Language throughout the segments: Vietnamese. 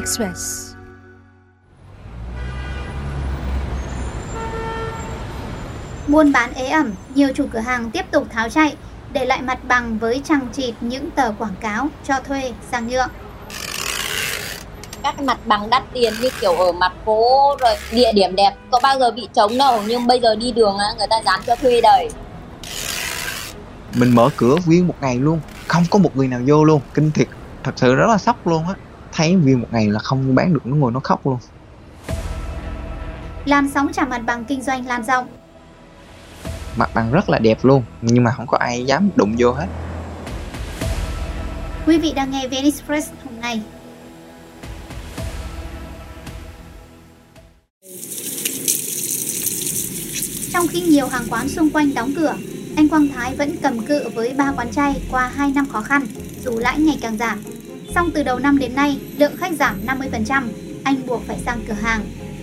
Express. Buôn bán ế ẩm, nhiều chủ cửa hàng tiếp tục tháo chạy, để lại mặt bằng với chằng chịt những tờ quảng cáo cho thuê sang nhượng. Các cái mặt bằng đắt tiền như kiểu ở mặt phố rồi địa điểm đẹp có bao giờ bị trống đâu, nhưng bây giờ đi đường người ta dán cho thuê đầy. Mình mở cửa nguyên một ngày luôn, không có một người nào vô luôn, kinh thiệt, thật sự rất là sốc luôn á. Thấy nguyên một ngày là không bán được, nó ngồi nó khóc luôn. Làn sóng trả mặt bằng kinh doanh lan rộng. Mặt bằng rất là đẹp luôn, nhưng mà không có ai dám đụng vô hết. Quý vị đang nghe VN Express hôm nay. Trong khi nhiều hàng quán xung quanh đóng cửa, anh Quang Thái vẫn cầm cự với 3 quán chay qua 2 năm khó khăn, dù lãi ngày càng giảm. Song từ đầu năm đến nay, lượng khách giảm 50%, anh buộc phải sang cửa hàng.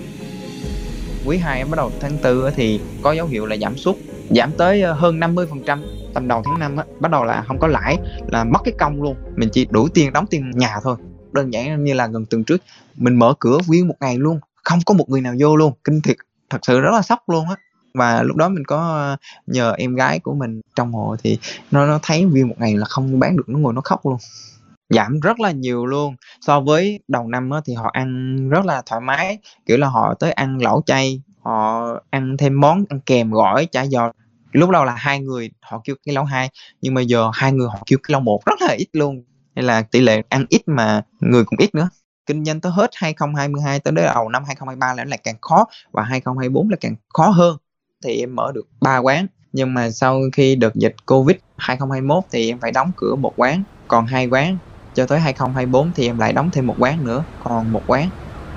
Quý 2 bắt đầu tháng 4 thì có dấu hiệu là giảm sút, giảm tới hơn 50%. Tầm đầu tháng 5 bắt đầu là không có lãi, là mất cái công luôn. Mình chỉ đủ tiền đóng tiền nhà thôi. Đơn giản như là gần tuần trước, mình mở cửa nguyên một ngày luôn, không có một người nào vô luôn, kinh thiệt, thật sự rất là sốc luôn á. Và lúc đó mình có nhờ em gái của mình trong hộ thì nó thấy nguyên một ngày là không bán được, nó ngồi nó khóc luôn. Giảm rất là nhiều luôn. So với đầu năm thì họ ăn rất là thoải mái, kiểu là họ tới ăn lẩu chay, họ ăn thêm món ăn kèm gỏi chả giò. Lúc đầu là 2 người họ kêu cái lẩu 2, nhưng mà giờ 2 người họ kêu cái lẩu 1, rất là ít luôn. Hay là tỷ lệ ăn ít mà người cũng ít nữa. Kinh doanh tới hết 2022 tới đầu năm 2023 là lại càng khó, và 2024 là càng khó hơn. Thì em mở được 3 quán, nhưng mà sau khi đợt dịch Covid 2021 thì em phải đóng cửa 1 quán, còn 2 quán. Cho tới 2024 thì em lại đóng thêm 1 quán nữa, còn 1 quán.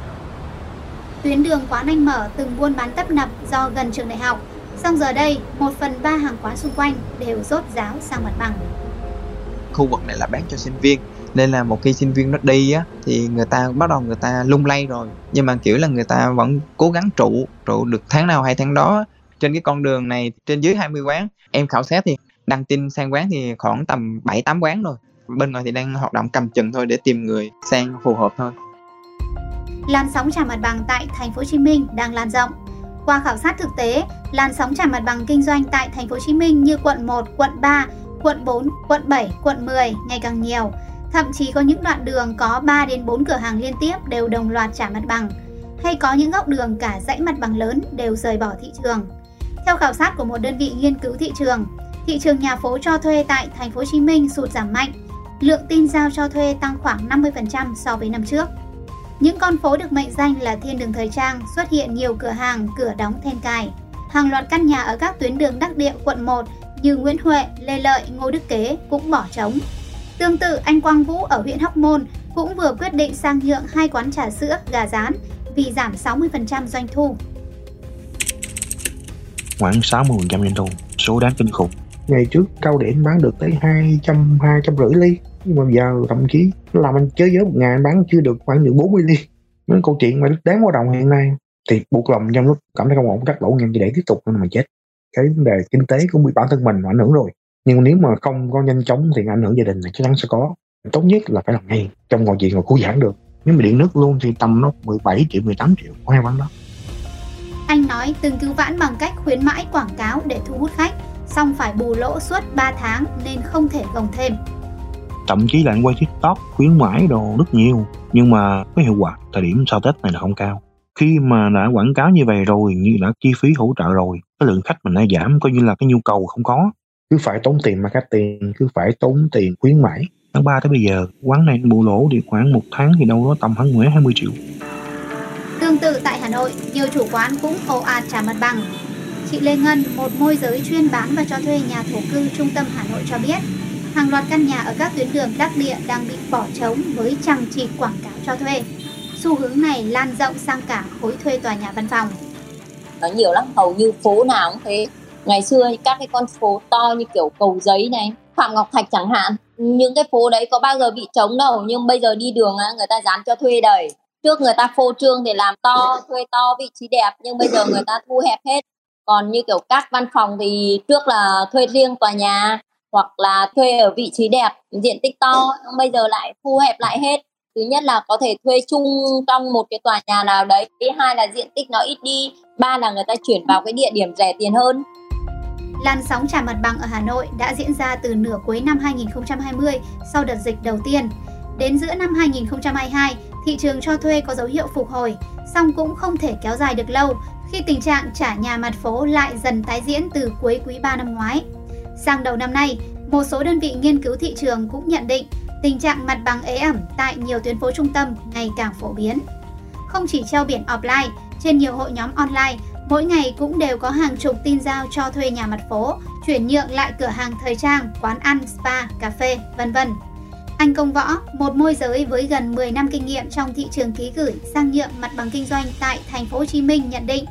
Tuyến đường quán anh mở từng buôn bán tấp nập do gần trường đại học, song giờ đây 1/3 hàng quán xung quanh đều dốt ráo sang mặt bằng. Khu vực này là bán cho sinh viên, nên là một khi sinh viên nó đi á thì người ta bắt đầu người ta lung lay rồi, nhưng mà kiểu là người ta vẫn cố gắng trụ được tháng nào hay tháng đó. Trên cái con đường này trên dưới 20 quán, em khảo sát thì đăng tin sang quán thì khoảng tầm 7-8 quán rồi. Bên ngoài thì đang hoạt động cầm chừng thôi để tìm người sang phù hợp thôi. Làn sóng trả mặt bằng tại thành phố Hồ Chí Minh đang lan rộng. Qua khảo sát thực tế, làn sóng trả mặt bằng kinh doanh tại thành phố Hồ Chí Minh như quận 1, quận 3, quận 4, quận 7, quận 10 ngày càng nhiều. Thậm chí có những đoạn đường có 3 đến 4 cửa hàng liên tiếp đều đồng loạt trả mặt bằng, hay có những góc đường cả dãy mặt bằng lớn đều rời bỏ thị trường. Theo khảo sát của một đơn vị nghiên cứu thị trường nhà phố cho thuê tại thành phố Hồ Chí Minh sụt giảm mạnh. Lượng tin giao cho thuê tăng khoảng 50% so với năm trước. Những con phố được mệnh danh là thiên đường thời trang xuất hiện nhiều cửa hàng cửa đóng then cài. Hàng loạt căn nhà ở các tuyến đường đắc địa quận 1 như Nguyễn Huệ, Lê Lợi, Ngô Đức Kế cũng bỏ trống. Tương tự, anh Quang Vũ ở huyện Hóc Môn cũng vừa quyết định sang nhượng 2 quán trà sữa, gà rán vì giảm 60% doanh thu. Khoảng 60% doanh thu, số đáng kinh khủng. Ngày trước cao điểm bán được tới 200, 250 ly, nhưng mà giờ thậm chí làm anh chơi giới một ngày anh bán chưa được khoảng được 40 ly. Những câu chuyện mà đáng báo động hiện nay thì buộc lòng trong lúc cảm thấy không ổn cắt đổ nhanh để tiếp tục nên mà chết. Cái vấn đề kinh tế cũng bị bản thân mình ảnh hưởng rồi, nhưng nếu mà không có nhanh chóng thì ảnh hưởng gia đình là chắc chắn sẽ có. Tốt nhất là phải làm ngay trong mọi chuyện mà cứu vãn được. Nếu mà điện nước luôn thì tầm nó 17 triệu, 18 triệu có 2 quán đó. Anh nói từng cứu vãn bằng cách khuyến mãi quảng cáo để thu hút khách, song phải bù lỗ suốt 3 tháng nên không thể gồng thêm. Thậm chí là anh quay TikTok khuyến mãi đồ rất nhiều, nhưng mà cái hiệu quả thời điểm sau Tết này là không cao. Khi mà đã quảng cáo như vậy rồi, như đã chi phí hỗ trợ rồi, cái lượng khách mình đã giảm, coi như là cái nhu cầu không có. Cứ phải tốn tiền marketing, cứ phải tốn tiền khuyến mãi. Tháng 3 tới bây giờ, quán này bù lỗ thì khoảng 1 tháng thì đâu đó tầm khoảng 20 triệu. Tương tự tại Hà Nội, nhiều chủ quán cũng ồ ạt trả mặt bằng. Chị Lê Ngân, một môi giới chuyên bán và cho thuê nhà thổ cư trung tâm Hà Nội cho biết, hàng loạt căn nhà ở các tuyến đường đắc địa đang bị bỏ trống với chằng chịt quảng cáo cho thuê. Xu hướng này lan rộng sang cả khối thuê tòa nhà văn phòng. Nó nhiều lắm, hầu như phố nào cũng thế. Ngày xưa các cái con phố to như kiểu Cầu Giấy này, Phạm Ngọc Thạch chẳng hạn, những cái phố đấy có bao giờ bị trống đâu, nhưng bây giờ đi đường người ta dán cho thuê đầy. Trước người ta phô trương để làm to, thuê to, vị trí đẹp, nhưng bây giờ người ta thu hẹp hết. Còn như kiểu các văn phòng thì trước là thuê riêng tòa nhà hoặc là thuê ở vị trí đẹp, diện tích to, bây giờ lại thu hẹp lại hết. Thứ nhất là có thể thuê chung trong một cái tòa nhà nào đấy, hai là diện tích nó ít đi, ba là người ta chuyển vào cái địa điểm rẻ tiền hơn. Làn sóng trả mặt bằng ở Hà Nội đã diễn ra từ nửa cuối năm 2020 sau đợt dịch đầu tiên. Đến giữa năm 2022, thị trường cho thuê có dấu hiệu phục hồi, song cũng không thể kéo dài được lâu khi tình trạng trả nhà mặt phố lại dần tái diễn từ cuối quý 3 năm ngoái. Sang đầu năm nay, một số đơn vị nghiên cứu thị trường cũng nhận định tình trạng mặt bằng ế ẩm tại nhiều tuyến phố trung tâm ngày càng phổ biến. Không chỉ treo biển offline, trên nhiều hội nhóm online, mỗi ngày cũng đều có hàng chục tin giao cho thuê nhà mặt phố, chuyển nhượng lại cửa hàng thời trang, quán ăn, spa, cà phê, vân vân. Anh Công Võ, một môi giới với gần 10 năm kinh nghiệm trong thị trường ký gửi sang nhượng mặt bằng kinh doanh tại thành phố Hồ Chí Minh nhận định,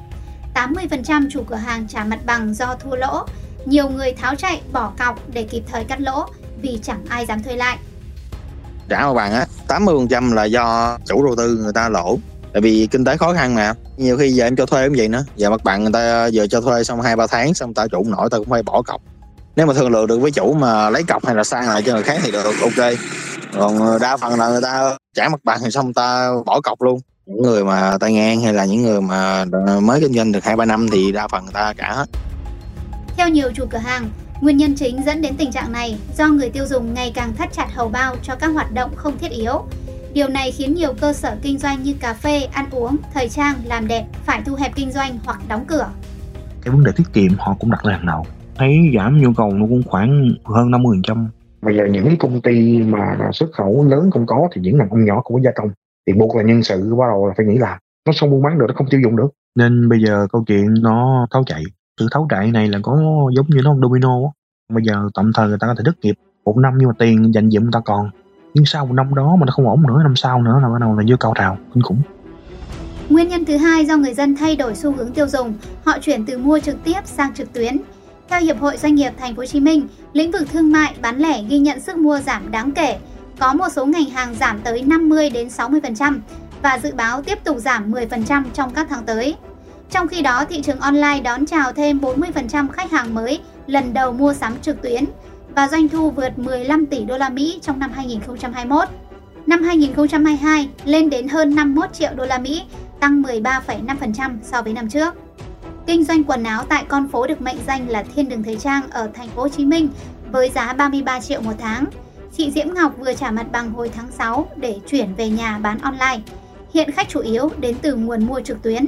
80% chủ cửa hàng trả mặt bằng do thua lỗ, nhiều người tháo chạy bỏ cọc để kịp thời cắt lỗ vì chẳng ai dám thuê lại. Trả mặt bằng á, 80% là do chủ đầu tư người ta lỗ. Tại vì kinh tế khó khăn mà. Nhiều khi giờ em cho thuê cũng vậy nữa. Giờ mặt bằng người ta giờ cho thuê xong 2-3 tháng xong ta trụ nổi ta cũng phải bỏ cọc. Nếu mà thương lượng được với chủ mà lấy cọc hay là sang lại cho người khác thì được, ok. Còn đa phần là người ta trả mặt bằng thì xong ta bỏ cọc luôn. Những người mà tay ngang hay là những người mà mới kinh doanh được 2-3 năm thì đa phần người ta trả hết. Theo nhiều chủ cửa hàng, nguyên nhân chính dẫn đến tình trạng này do người tiêu dùng ngày càng thắt chặt hầu bao cho các hoạt động không thiết yếu. Điều này khiến nhiều cơ sở kinh doanh như cà phê, ăn uống, thời trang, làm đẹp phải thu hẹp kinh doanh hoặc đóng cửa. Cái vấn đề tiết kiệm họ cũng đặt lên hàng đầu. Thấy giảm nhu cầu nó cũng khoảng hơn 50%. Bây giờ những công ty mà xuất khẩu lớn không có thì những ngành ông nhỏ cũng có gia công. Thì buộc là nhân sự bắt đầu là phải nghỉ làm. Nó không buôn bán được, nó không tiêu dùng được. Nên bây giờ câu chuyện nó tháo chạy. Sự tháo chạy này là có giống như nó domino á. Bây giờ tạm thời người ta có thể đứt nghiệp 1 năm nhưng mà tiền dành dụm người ta còn. Nhưng sau 1 năm đó mà nó không ổn nữa, năm sau nữa là bắt đầu là vô cao trào kinh khủng. Nguyên nhân thứ hai do người dân thay đổi xu hướng tiêu dùng, họ chuyển từ mua trực tiếp sang trực tuyến. Theo Hiệp hội Doanh nghiệp Thành phố Hồ Chí Minh, lĩnh vực thương mại bán lẻ ghi nhận sức mua giảm đáng kể, có một số ngành hàng giảm tới 50 đến 60% và dự báo tiếp tục giảm 10% trong các tháng tới. Trong khi đó, thị trường online đón chào thêm 40% khách hàng mới lần đầu mua sắm trực tuyến và doanh thu vượt 15 tỷ đô la Mỹ trong năm 2021. Năm 2022 lên đến hơn 51 triệu đô la Mỹ, tăng 13,5% so với năm trước. Kinh doanh quần áo tại con phố được mệnh danh là thiên đường thời trang ở Thành phố Hồ Chí Minh với giá 33 triệu một tháng. Chị Diễm Ngọc vừa trả mặt bằng hồi tháng 6 để chuyển về nhà bán online. Hiện khách chủ yếu đến từ nguồn mua trực tuyến.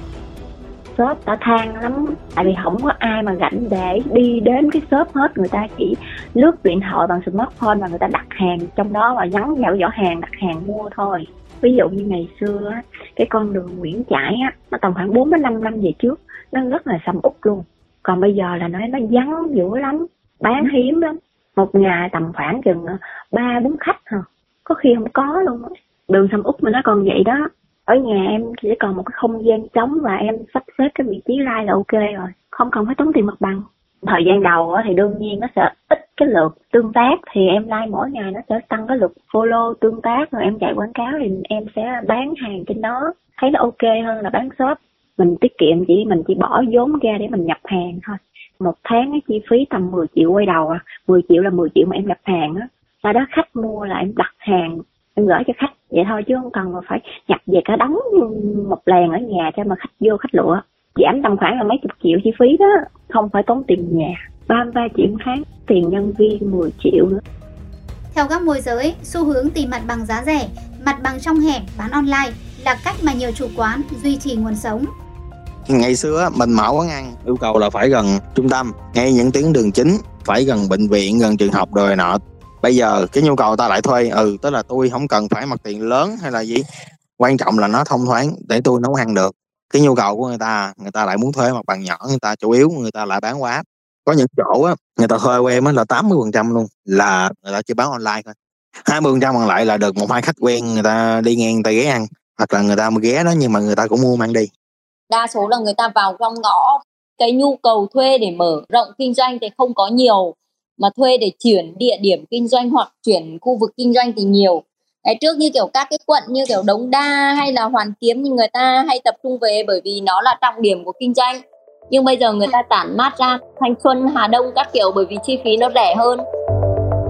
Shop đã than lắm, tại vì không có ai mà rảnh để đi đến cái shop hết. Người ta chỉ lướt điện thoại bằng smartphone và người ta đặt hàng trong đó và nhấn vào giỏ hàng đặt hàng mua thôi. Ví dụ như ngày xưa á, cái con đường Nguyễn Trãi á, nó tầm khoảng 4-5 năm về trước nó rất là sầm uất luôn. Còn bây giờ là nó vắng dữ lắm, bán hiếm lắm. Một ngày tầm khoảng chừng 3-4 khách hả, có khi không có luôn á. Đường sầm uất mà nó còn vậy đó. Ở nhà em chỉ còn một cái không gian trống và em sắp xếp cái vị trí like là ok rồi, không cần phải tốn tiền mặt bằng. Thời gian đầu thì đương nhiên nó sẽ ít cái lượt tương tác, thì em like mỗi ngày nó sẽ tăng cái lượt follow tương tác, rồi em chạy quảng cáo thì em sẽ bán hàng trên đó, thấy nó ok hơn là bán shop. Mình tiết kiệm, mình chỉ bỏ vốn ra để mình nhập hàng thôi. Một tháng cái chi phí tầm 10 triệu quay đầu 10 triệu là 10 triệu mà em nhập hàng á. Sau đó khách mua là em đặt hàng, em gửi cho khách vậy thôi, chứ không cần mà phải nhập về cả đống một lèn ở nhà cho mà khách vô khách lựa. Giảm tầm khoảng là mấy chục triệu chi phí đó, không phải tốn tiền nhà. 33 triệu một tháng, tiền nhân viên 10 triệu nữa. Theo các môi giới, xu hướng tìm mặt bằng giá rẻ, mặt bằng trong hẻm bán online là cách mà nhiều chủ quán duy trì nguồn sống. Ngày xưa mình mở quán ăn yêu cầu là phải gần trung tâm, ngay những tuyến đường chính, phải gần bệnh viện, gần trường học rồi nọ. Bây giờ cái nhu cầu ta lại thuê, tức là tôi không cần phải mặt tiền lớn hay là gì, quan trọng là nó thông thoáng để tôi nấu ăn được. Cái nhu cầu của người ta lại muốn thuê mặt bằng nhỏ, người ta chủ yếu người ta lại bán qua app. Có những chỗ á, người ta thuê của em á là 80% luôn là người ta chỉ bán online thôi. 20% còn lại là được 1-2 khách quen người ta đi ngang người ta ghé ăn, hoặc là người ta mà ghé đó nhưng mà người ta cũng mua mang đi. Đa số là người ta vào trong ngõ, cái nhu cầu thuê để mở rộng kinh doanh thì không có nhiều, mà thuê để chuyển địa điểm kinh doanh hoặc chuyển khu vực kinh doanh thì nhiều. Cái trước như kiểu các cái quận như kiểu Đống Đa hay là Hoàn Kiếm thì người ta hay tập trung về bởi vì nó là trọng điểm của kinh doanh. Nhưng bây giờ người ta tản mát ra Thanh Xuân, Hà Đông các kiểu bởi vì chi phí nó rẻ hơn.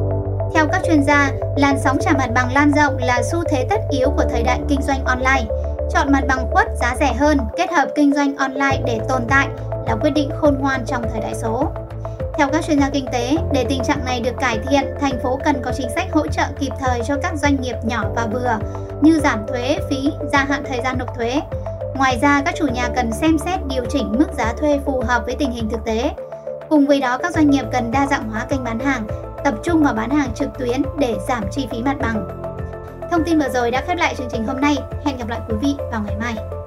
Theo các chuyên gia, làn sóng trả mặt bằng lan rộng là xu thế tất yếu của thời đại kinh doanh online. Chọn mặt bằng khuất giá rẻ hơn, kết hợp kinh doanh online để tồn tại là quyết định khôn ngoan trong thời đại số. Theo các chuyên gia kinh tế, để tình trạng này được cải thiện, thành phố cần có chính sách hỗ trợ kịp thời cho các doanh nghiệp nhỏ và vừa như giảm thuế, phí, gia hạn thời gian nộp thuế. Ngoài ra, các chủ nhà cần xem xét điều chỉnh mức giá thuê phù hợp với tình hình thực tế. Cùng với đó, các doanh nghiệp cần đa dạng hóa kênh bán hàng, tập trung vào bán hàng trực tuyến để giảm chi phí mặt bằng. Thông tin vừa rồi đã khép lại chương trình hôm nay. Hẹn gặp lại quý vị vào ngày mai.